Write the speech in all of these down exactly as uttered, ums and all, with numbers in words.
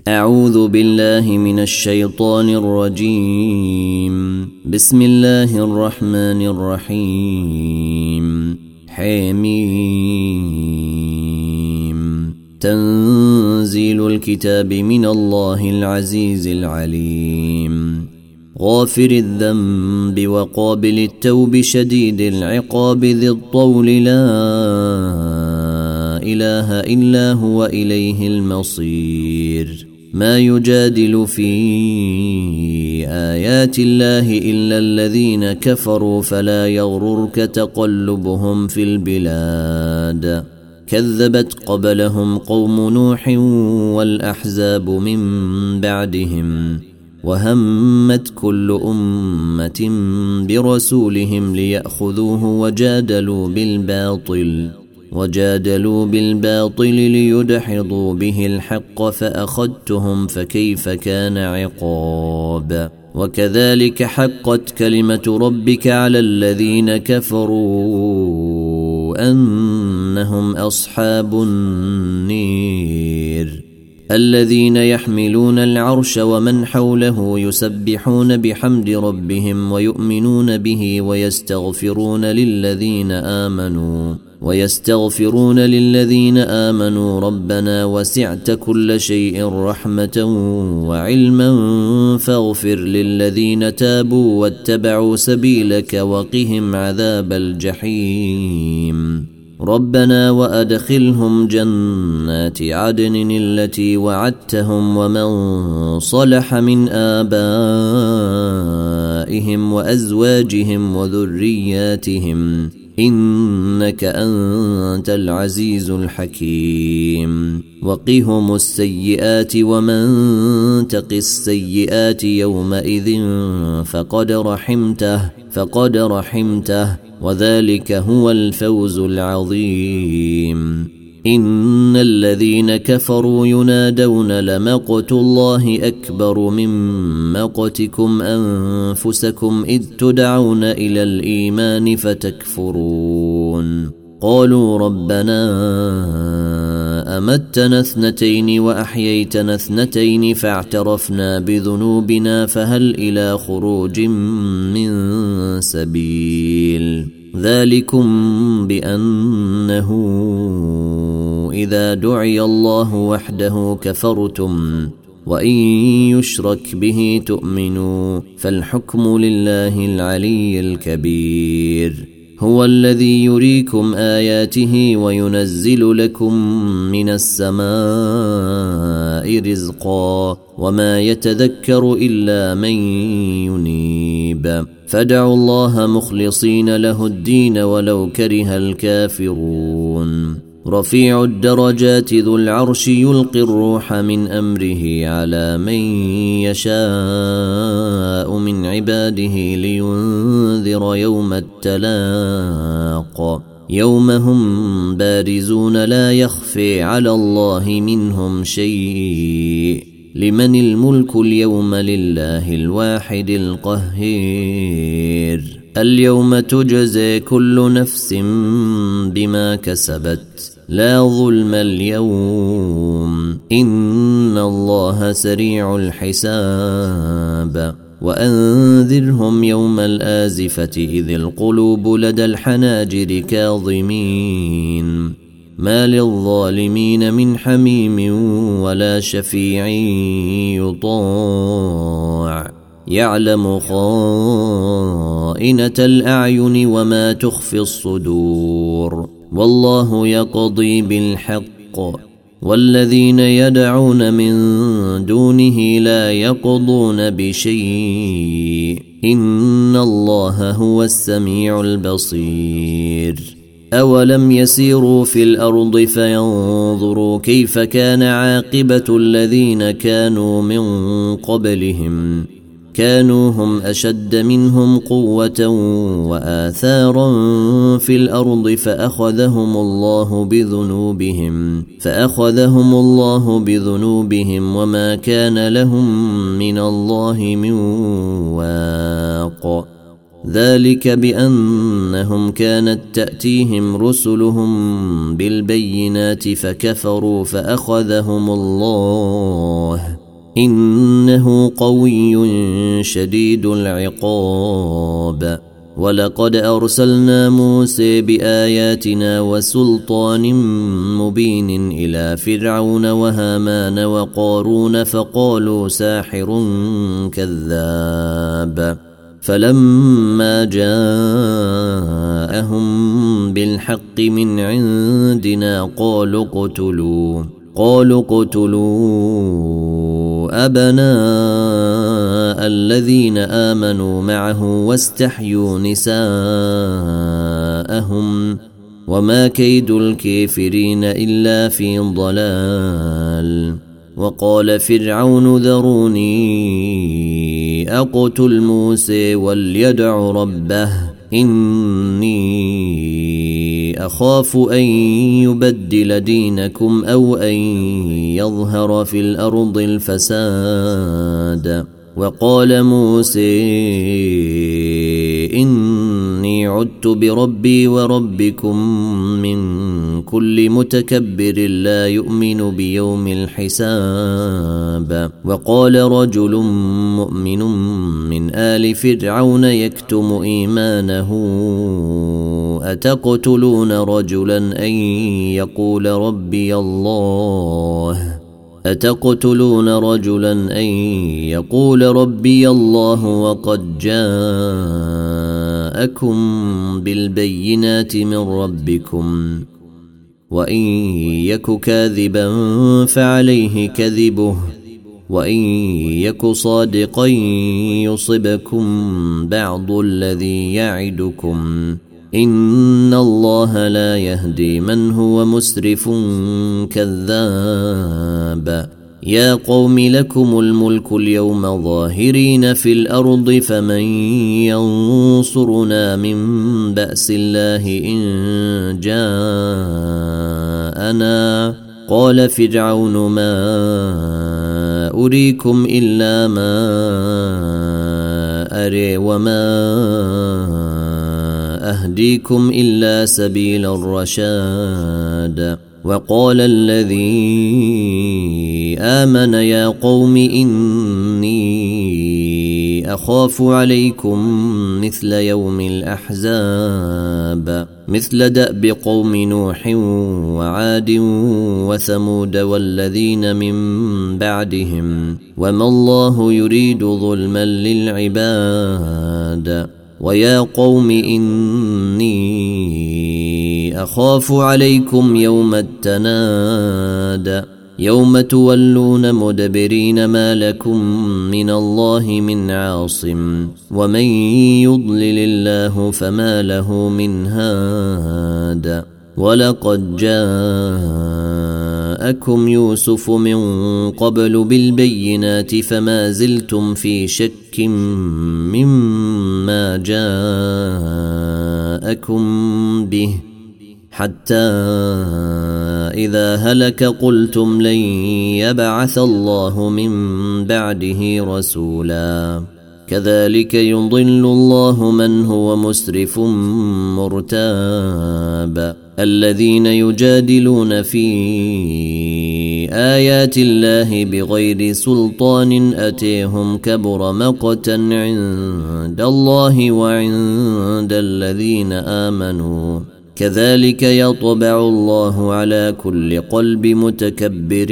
أعوذ بالله من الشيطان الرجيم. بسم الله الرحمن الرحيم. حميم. تنزيل الكتاب من الله العزيز العليم. غافر الذنب وقابل التوب شديد العقاب ذي الطول لا إله إلا هو إليه المصير. ما يجادل في آيات الله إلا الذين كفروا فلا يغررك تقلبهم في البلاد. كذبت قبلهم قوم نوح والأحزاب من بعدهم وهمت كل أمة برسولهم ليأخذوه وجادلوا بالباطل وجادلوا بالباطل ليدحضوا به الحق فأخذتهم فكيف كان عقاب. وكذلك حقت كلمة ربك على الذين كفروا أنهم أصحاب النير. الذين يحملون العرش ومن حوله يسبحون بحمد ربهم ويؤمنون به ويستغفرون للذين آمنوا ويستغفرون للذين آمنوا ربنا وسعت كل شيء رحمة وعلما فاغفر للذين تابوا واتبعوا سبيلك وقهم عذاب الجحيم. ربنا وأدخلهم جنات عدن التي وعدتهم ومن صلح من آبائهم وأزواجهم وذرياتهم إنك أنت العزيز الحكيم. وقهم السيئات ومن تق السيئات يومئذ فقد رحمته فقد رحمته وذلك هو الفوز العظيم. إن الذين كفروا ينادون لمقت الله أكبر من مقتكم أنفسكم إذ تدعون إلى الإيمان فتكفرون. قالوا ربنا أمتنا اثنتين وأحييتنا اثنتين فاعترفنا بذنوبنا فهل إلى خروج من سبيل. ذلكم بأنه إذا دعي الله وحده كفرتم وإن يشرك به تؤمنوا فالحكم لله العلي الكبير. هو الذي يريكم آياته وينزل لكم من السماء رزقا وما يتذكر إلا من ينيب. فادعوا الله مخلصين له الدين ولو كره الكافرون. رفيع الدرجات ذو العرش يلقي الروح من أمره على من يشاء من عباده لينذر يوم التلاق. يوم هم بارزون لا يخفي على الله منهم شيء. لمن الملك اليوم لله الواحد القهير. اليوم تجزي كل نفس بما كسبت لا ظلم اليوم إن الله سريع الحساب. وأنذرهم يوم الآزفة إذ القلوب لدى الحناجر كاظمين ما للظالمين من حميم ولا شفيع يطاع. يعلم خائنة الأعين وما تخفي الصدور والله يقضي بالحق والذين يدعون من دونه لا يقضون بشيء إن الله هو السميع البصير. أولم يسيروا في الأرض فينظروا كيف كان عاقبة الذين كانوا من قبلهم كانوا هم أشد منهم قوة وآثارا في الأرض فأخذهم الله بذنوبهم فأخذهم الله بذنوبهم وما كان لهم من الله من واق. ذلك بأنهم كانت تأتيهم رسلهم بالبينات فكفروا فأخذهم الله إنه قوي شديد العقاب ولقد أرسلنا موسى بآياتنا وسلطان مبين إلى فرعون وهامان وقارون فقالوا ساحر كذاب فلما جاءهم بالحق من عندنا قالوا اقتلوا قالوا اقتلوا أبناء الذين آمنوا معه واستحيوا نساءهم وما كيد الكافرين إلا في ضلال وقال فرعون ذروني أقتل موسى وليدع ربه إني أخاف أن يبدل دينكم أو أن يظهر في الأرض الفساد وقال موسى إني عدت بربي وربكم من كل متكبر لا يؤمن بيوم الحساب وقال رجل مؤمن من آل فرعون يكتم إيمانه أتقتلون رجلا أن يقول ربي الله أتقتلون رجلا أن يقول ربي الله وقد جاءكم بالبينات من ربكم وإن يك كاذبا فعليه كذبه وإن يك صادقا يصبكم بعض الذي يعدكم إن الله لا يهدي من هو مسرف كذاب يا قوم لكم الملك اليوم ظاهرين في الأرض فمن ينصرنا من بأس الله إن جاءنا قال فرعون ما أريكم إلا ما أري وما أهديكم إلا سبيل الرشاد وقال الذي آمن يا قوم إني أخاف عليكم مثل يوم الأحزاب مثل دأب قوم نوح وعاد وثمود والذين من بعدهم وما الله يريد ظلما للعباد ويا قوم إني أخاف عليكم يوم التناد يوم تولون مدبرين ما لكم من الله من عاصم ومن يضلل الله فما له من هاد ولقد جاءكم يوسف من قبل بالبينات فما زلتم في شك مما جاءكم به حتى إذا هلك قلتم لن يبعث الله من بعده رسولا كذلك يضل الله من هو مسرف مرتاب الذين يجادلون في آيات الله بغير سلطان أتيهم كبر مقتا عند الله وعند الذين آمنوا كذلك يطبع الله على كل قلب متكبر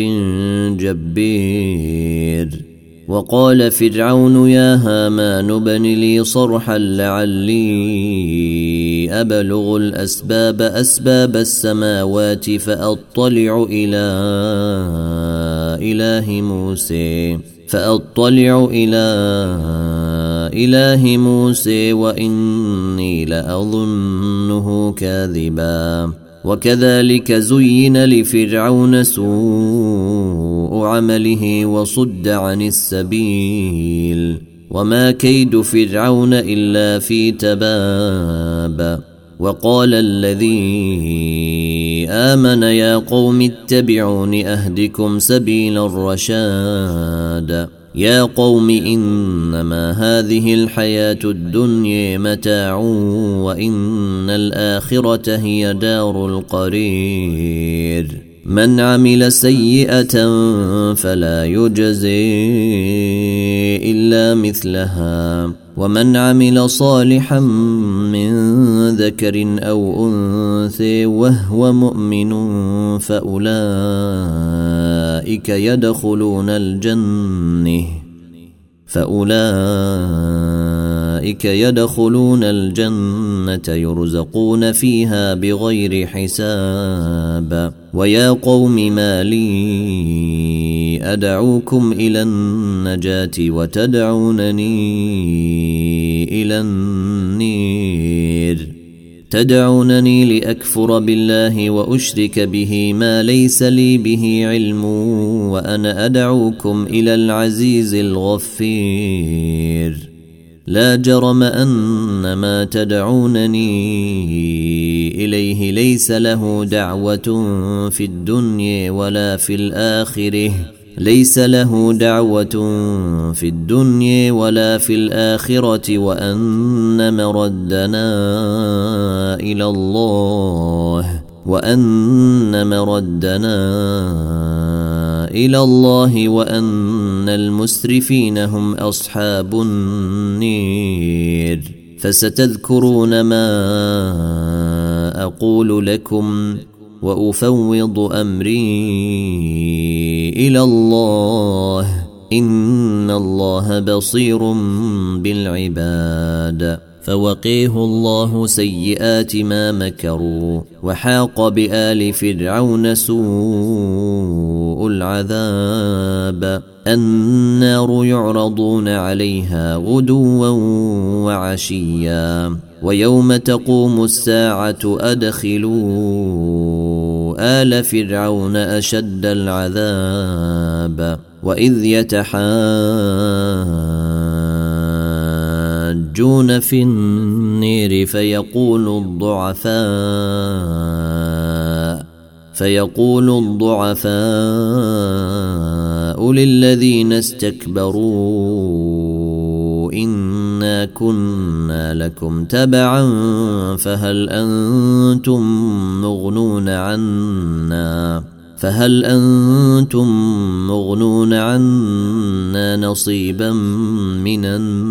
جبير وقال فرعون يا هامان ابن لي صرحا لعلي أبلغ الأسباب أسباب السماوات فأطلع إلى إله موسى فأطلع إلى إله موسى وإني لأظنه كاذبا وكذلك زين لفرعون سوء عمله وصد عن السبيل وما كيد فرعون إلا في تباب وقال الذي آمن يا قوم اتبعون أهدكم سبيل الرشاد يا قوم إنما هذه الحياة الدنيا متاع وإن الآخرة هي دار القرير من عمل سيئة فلا يجزي إلا مثلها ومن عمل صالحا من ذكر أو أنثى وهو مؤمن فأولئك يدخلون الجنة فأولئك يدخلون الجنة يرزقون فيها بغير حساب ويا قوم ما لي أدعوكم إلى النجاة وتدعونني إلى النير تدعونني لأكفر بالله وأشرك به ما ليس لي به علم وأنا أدعوكم إلى العزيز الغفير لا جرم أن ما تدعونني إليه ليس له دعوة في الدنيا ولا في الآخرة ليس له دعوة في الدنيا ولا في الآخرة وأن مردنا إلى الله وأن مردنا إلى الله وأن المسرفين هم أصحاب النير فستذكرون ما أقول لكم وأفوض أمري إلى الله إن الله بصير بالعباد فوقيه الله سيئات ما مكروا وحاق بآل فرعون سوء العذاب النار يعرضون عليها غدوا وعشيا ويوم تقوم الساعة أدخلوا آل فرعون أشد العذاب وإذ يتحاجون في النير فيقول الضعفاء فيقول الضعفاء للذين استكبروا إنا كنا لكم تبعا فهل أنتم مغنون عنا فهل أنتم مغنون عنا نصيبا من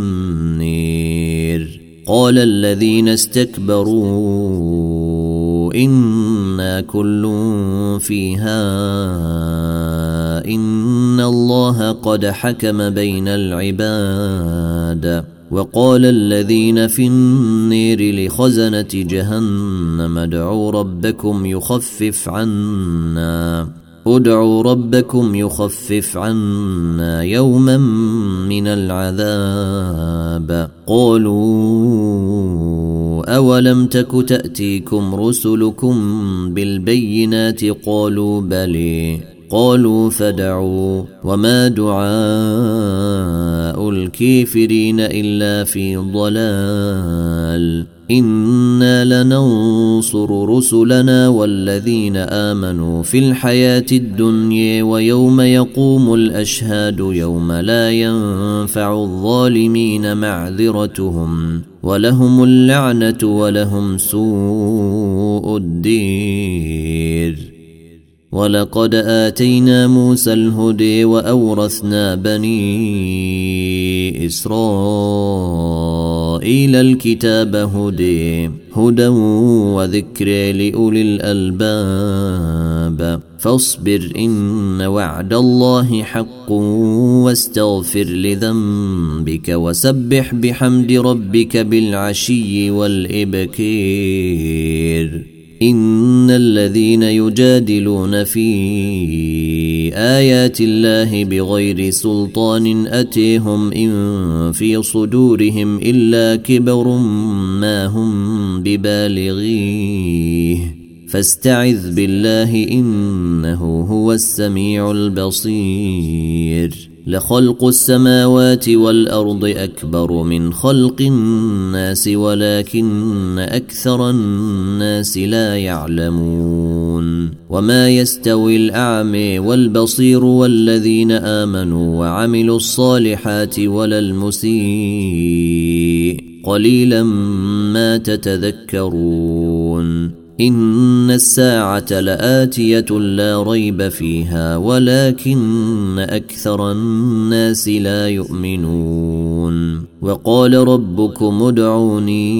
النير قال الذين استكبروا إنا كل فيها إن الله قد حكم بين العباد وقال الذين في النير لخزنة جهنم ادعوا ربكم يخفف عنا ادعوا ربكم يخفف عنا يوما من العذاب قالوا أولم تك تأتيكم رسلكم بالبينات قالوا بلى قالوا فدعوا وما دعاء الكافرين إلا في ضلال إنا لننصر رسلنا والذين آمنوا في الحياة الدنيا ويوم يقوم الأشهاد يوم لا ينفع الظالمين معذرتهم ولهم اللعنة ولهم سوء الدير ولقد آتينا موسى الهدى وأورثنا بني إسرائيل الكتاب هدى هدى وذكر لأولي الألباب فاصبر إن وعد الله حق واستغفر لذنبك وسبح بحمد ربك بالعشي والإبكير إن الذين يجادلون في آيات الله بغير سلطان أتيهم إن في صدورهم إلا كبر ما هم ببالغيه فاستعذ بالله إنه هو السميع البصير لخلق السماوات والأرض أكبر من خلق الناس ولكن أكثر الناس لا يعلمون وما يستوي الأعمى والبصير والذين آمنوا وعملوا الصالحات ولا المسيء قليلا ما تتذكرون إن الساعة لآتية لا ريب فيها ولكن أكثر الناس لا يؤمنون وقال ربكم ادعوني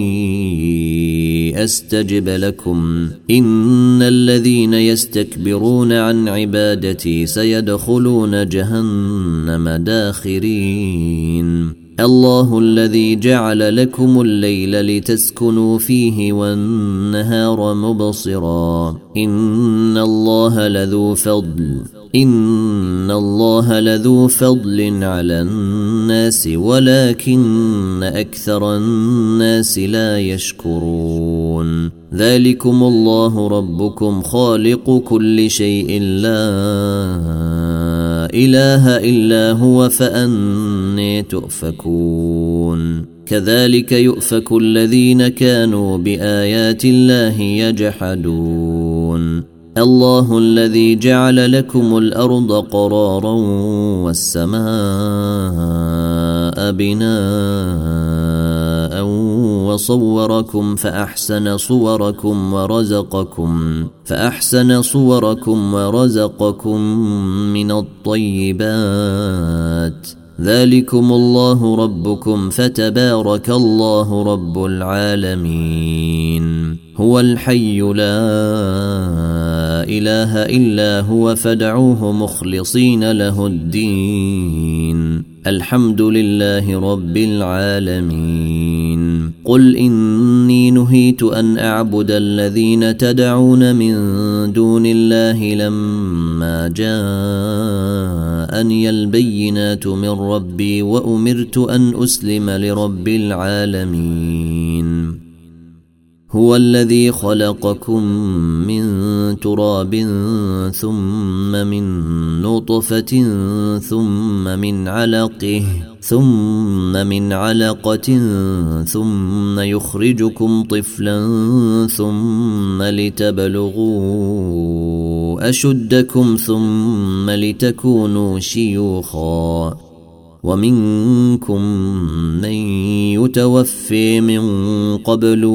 أستجب لكم إن الذين يستكبرون عن عبادتي سيدخلون جهنم داخرين الله الذي جعل لكم الليل لتسكنوا فيه والنهار مبصرا إن الله لذو فضل إن الله لذو فضل على الناس ولكن أكثر الناس لا يشكرون ذلكم الله ربكم خالق كل شيء لا إله إلا هو فأني تؤفكون كذلك يؤفك الذين كانوا بآيات الله يجحدون الله الذي جعل لكم الأرض قرارا والسماء بناء وصوركم فأحسن صوركم ورزقكم فأحسن صوركم ورزقكم من الطيبات ذلكم الله ربكم فتبارك الله رب العالمين هو الحي لا إله إلا هو فادعوه مخلصين له الدين الحمد لله رب العالمين قل إني نهيت أن أعبد الذين تدعون من دون الله لما جاءني البينات من ربي وأمرت أن أسلم لرب العالمين هو الذي خلقكم من تراب ثم من نطفة ثم من علقه ثم من علقة ثم يخرجكم طفلا ثم لتبلغوا أشدكم ثم لتكونوا شيوخا ومنكم من يتوفي من قبل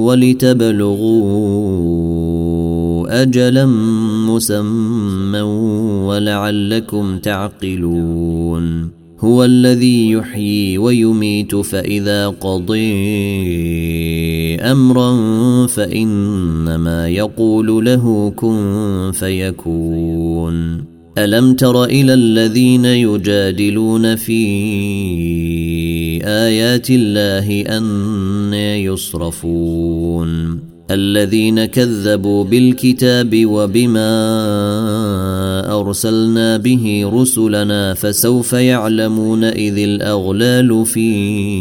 ولتبلغوا أجلا مسمى ولعلكم تعقلون هو الذي يحيي ويميت فإذا قضي أمرا فإنما يقول له كن فيكون ألم تر إلى الذين يجادلون في آيات الله أن يصرفون الذين كذبوا بالكتاب وبما أرسلنا به رسلنا فسوف يعلمون إذ الأغلال في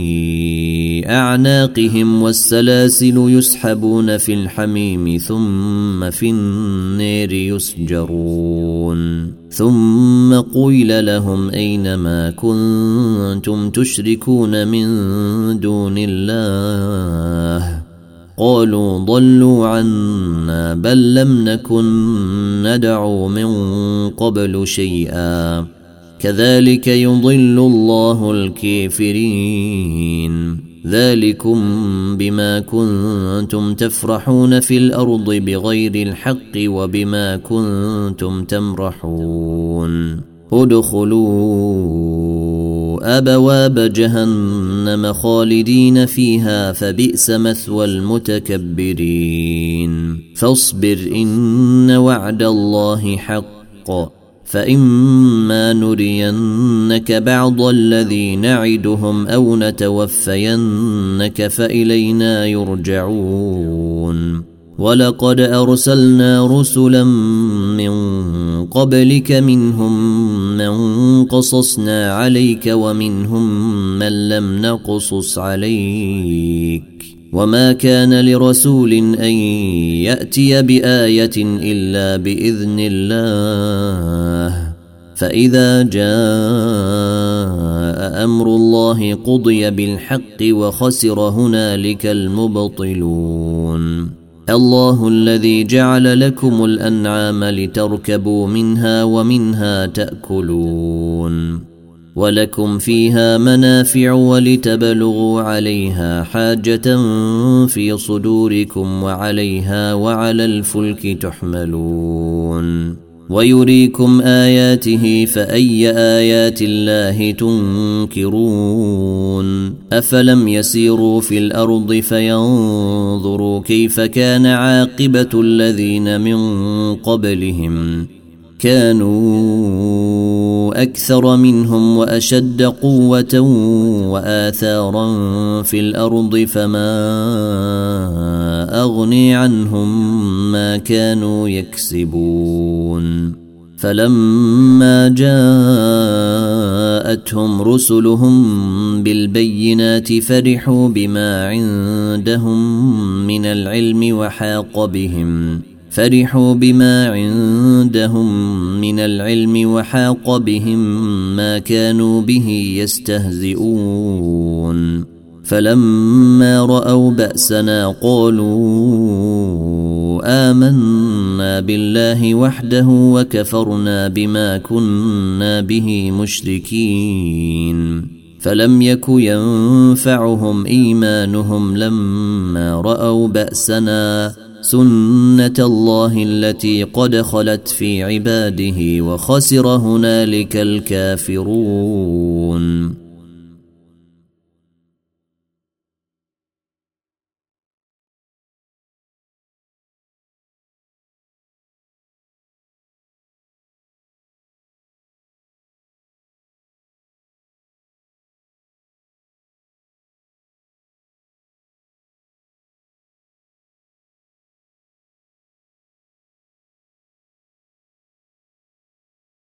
أعناقهم والسلاسل يسحبون في الحميم ثم في النار يسجرون ثم قيل لهم أين ما كنتم تشركون من دون الله قالوا ضلوا عنا بل لم نكن ندعو من قبل شيئا كذلك يضل الله الكافرين ذلكم بما كنتم تفرحون في الأرض بغير الحق وبما كنتم تمرحون ادخلوا أبواب جهنم خالدين فيها فبئس مثوى المتكبرين فاصبر إن وعد الله حق فإما نرينك بعض الذي نعدهم أو نتوفينك فإلينا يرجعون ولقد أرسلنا رسلا من قبلك منهم من قصصنا عليك ومنهم من لم نقصص عليك وما كان لرسول أن يأتي بآية إلا بإذن الله فإذا جاء أمر الله قضي بالحق وخسر هنالك المبطلون الله الذي جعل لكم الأنعام لتركبوا منها ومنها تأكلون ولكم فيها منافع ولتبلغوا عليها حاجة في صدوركم وعليها وعلى الفلك تحملون ويريكم آياته فأي آيات الله تنكرون أفلم يسيروا في الأرض فينظروا كيف كان عاقبة الذين من قبلهم كانوا أكثر منهم وأشد قوة وآثارا في الأرض فما أغني عنهم ما كانوا يكسبون فلما جاءتهم رسلهم بالبينات فرحوا بما عندهم من العلم وحاق بهم فرحوا بما عندهم من العلم وحاق بهم ما كانوا به يستهزئون فلما رأوا بأسنا قالوا آمنا بالله وحده وكفرنا بما كنا به مشركين فلم يك ينفعهم إيمانهم لما رأوا بأسنا سنة الله التي قد خلت في عباده وخسر هنالك الكافرون